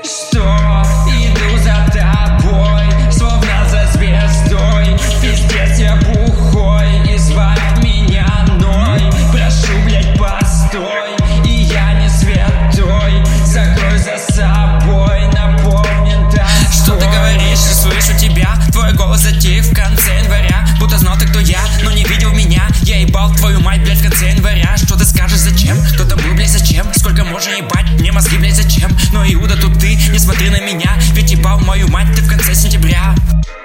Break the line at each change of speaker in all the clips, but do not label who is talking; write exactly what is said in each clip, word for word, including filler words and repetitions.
Что иду за тобой, словно за звездой. Пиздец, я бухой, избавь меня, Ной. Прошу, блять, постой, и я не святой. Закрой за собой, наполнен тоской.
Что ты говоришь, я слышу тебя. Твой голос затих в конце января. Будто знал ты, кто я, но не видел меня. Я ебал твою мать, блять, в конце января. Что ты скажешь, зачем? Кто там был, блять, зачем? Сколько можно ебать мне мозги, блять, зачем? Но Иуда, тут ты, не смотри на меня. Ведь ебал мою мать ты в конце сентября.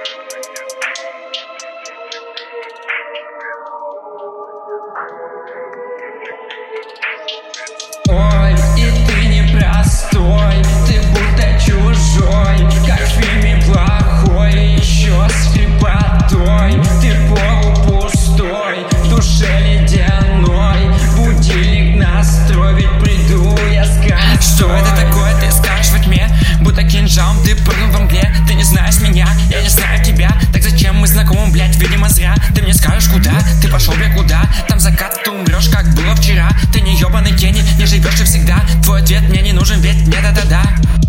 Ой, и ты непростой, ты будто чужой, как в фильме плохой, еще с хрипотой. Ты полупустой, в душе ледяной, будильник настрой, ведь приду я с концой.
Что это такое, ты скажешь во тьме, будто кинжалом ты прыгнул во мгле. Ты не знаешь меня, я не знаю тебя. Так зачем мы знакомы, блять, видимо зря. Ты мне скажешь куда, ты пошел, бля, куда? Там закат, ты умрешь, как было вчера. Ты не ебаный Кенни, не живешь ты всегда. Твой ответ мне не нужен, ведь не да-да-да.